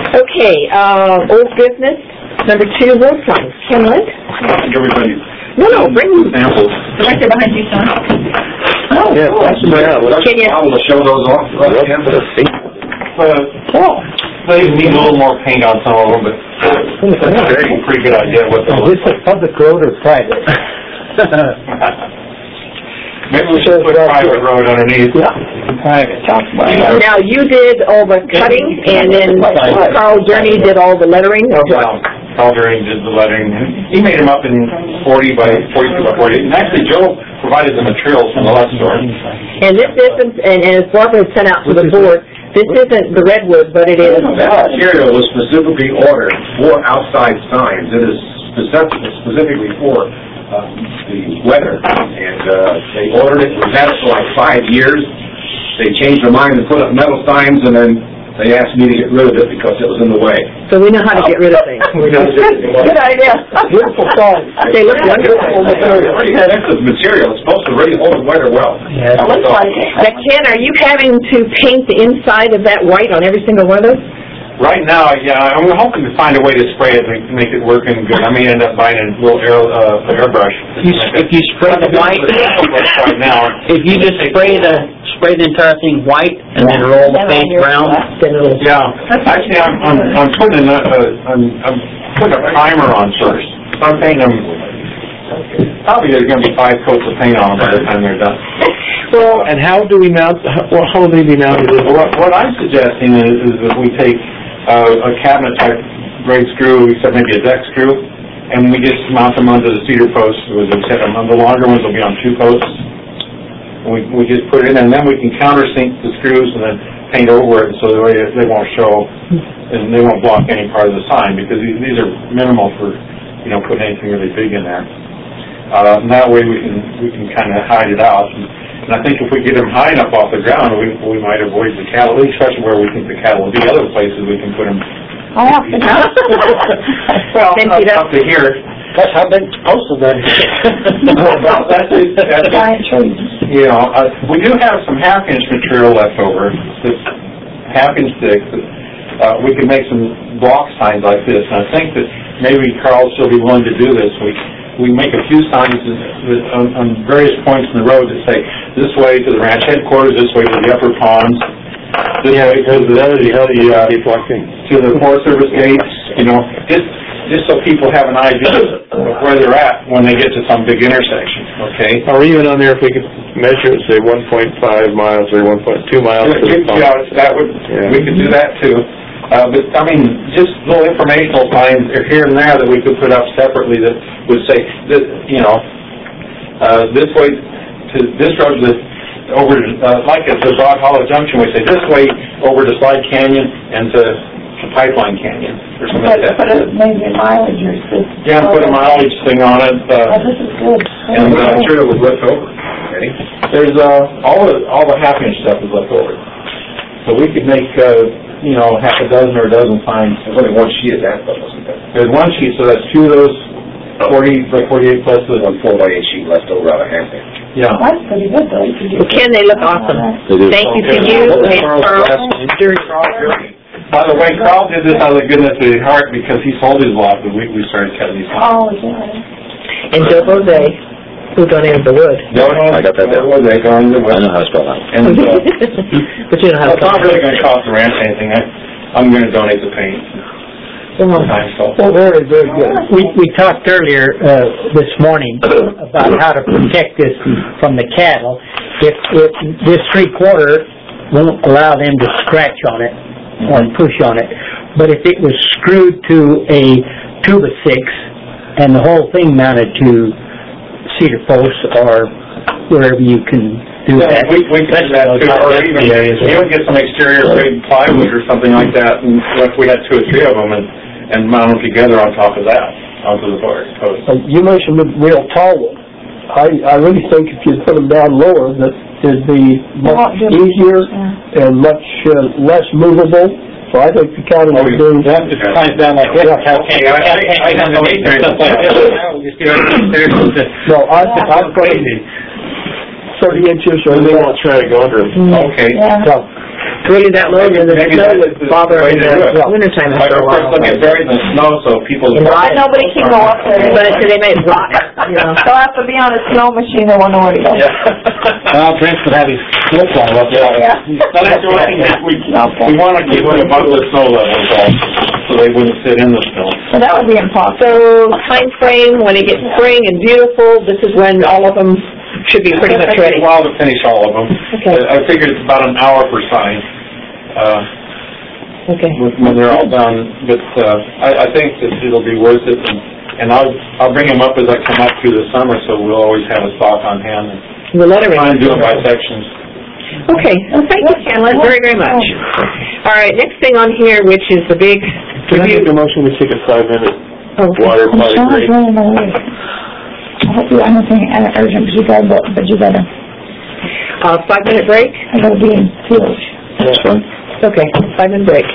Okay, old business, number 2, road signs. Ken Lind? Everybody. No, bring them. Samples. Right there behind you, son. Oh, Yeah, cool. Can you? I will show those off. They need a little more paint on some of them, but that's a pretty good idea what they're Is this a public road or private? Maybe we should put private road underneath. Yeah, private. Now, you did all the cutting, and then Carl Journey did all the lettering? Carl Journey did the lettering. He made them up in 40 by 42 by 48. And actually, Joe provided the materials from the left store. And this isn't, and as Barbara had sent out to the board, this isn't the redwood, but it is. That material was specifically ordered for outside signs. It is specifically for the weather, and they ordered it. We've had it for like 5 years. They changed their mind and put up metal signs, and then they asked me to get rid of it because it was in the way. So we know how to get rid of things. Good idea. Beautiful signs. They look wonderful. Already had extra material. It's supposed to really hold the weather well. Yeah. Now, Ken, are you having to paint the inside of that white on every single one of those? Right now, yeah, I'm hoping to find a way to spray it and make it working good. I may end up buying a little airbrush. If you spray the white, right now, if you just spray the entire thing white and then roll the paint brown, Then it'll. yeah. Actually, I'm putting I'm putting a primer on first. So I'm painting them. Probably there's going to be 5 coats of paint on them by the time they're done. Well, and how do we mount? How will they be mounted? What I'm suggesting is that we take a cabinet type braid screw, except maybe a deck screw, and we just mount them onto the cedar posts. The longer ones will be on 2 posts. We just put it in, and then we can countersink the screws and then paint over it so that they won't show and they won't block any part of the sign, because these are minimal for putting anything really big in there. And that way we can kind of hide it out. And I think if we get them high enough off the ground, we might avoid the cattle, especially where we think the cattle will be. Other places we can put them. Off the ground. Well, up to here. That's how big most of them. Giant trees. We do have some half-inch material left over. This half-inch thick. We can make some block signs like this. And I think that maybe Carl will still be willing to do this. We make a few signs on various points in the road that say, this way to the ranch headquarters, this way to the upper ponds, this way to the Forest Service gates, just so people have an idea of where they're at when they get to some big intersection, okay? Or even on there, if we could measure it, say 1.5 miles or 1.2 miles. We could do that too. But, I mean, just little informational signs here and there that we could put up separately that would say, this way to this road, over like at the Broad Hollow Junction, we say this way over to Slide Canyon and to Pipeline Canyon, or something like that. Put maybe a mileage or something. Yeah, put a mileage thing on it. This is good. And the material was left over. Okay. There's all the half-inch stuff is left over. So we could make half a dozen or a dozen signs. There's only one sheet of that, though, wasn't there? There's one sheet, so that's 2 of those 40 by 48 plus the 1 4x8 sheet left over out of hand there. Yeah. That's pretty good, though. Well, Ken, they look awesome. Thank you to you and Carl. By the way, Carl did this out of the goodness of his heart because he sold his lot the week we started cutting these signs. Oh, yeah. And Joe Bose, who donated the wood. I got that down. I know how to spell that. And But you know how it's not really going to cost the ranch anything. I'm going to donate the paint. Well, very, very good. We talked earlier this morning about how to protect this from the cattle. If this 3/4 won't allow them to scratch on it or push on it, but if it was screwed to a 2x6 and the whole thing mounted to cedar posts or wherever you can do that. We can do that too, or even get some exterior grade plywood or something like that, and if we had 2 or 3 of them, and mount them together on top of that, onto the post. You mentioned the real tall one. I really think if you put them down lower, that it'd be much easier and much less movable. So I think the county would do that. Just climb down like this. I have no stuff like this. No, I'm crazy. 30 inches or they won't try to go under them. Okay. So, really that low, then the Maybe snow that's would the bother way in to do it. the wintertime Like, after a of course, while. they'll get buried in the snow, so people... Right. Nobody can go up there. But they may rock, you know. They'll have to be on a snow machine, they won't know where to go. Prince would have his snowplow up there. Yeah. But that's the only thing, we want to keep it above the snow level, so they wouldn't sit in the snow. So that would be impossible. So, time frame, when it gets spring and beautiful, this is when all of them should be pretty much It takes ready. a while to finish all of them. Okay. I figured it's about an hour per sign, Okay. when they're all done, but, I think that it'll be worth it, and I'll bring them up as I come up through the summer, so we'll always have a stock on hand, and We'll let try and do everyone. it by sections. Okay, well, thank you, Chandler, very, very much. All right, next thing on here, which is the big Can I review. make a motion to take a 5-minute Okay. water I'm potty sorry, break? really, no worries. I hope you, I don't think urgent, but you gotta, 5-minute break? I gotta be in field. That's fine. Okay, 5-minute break.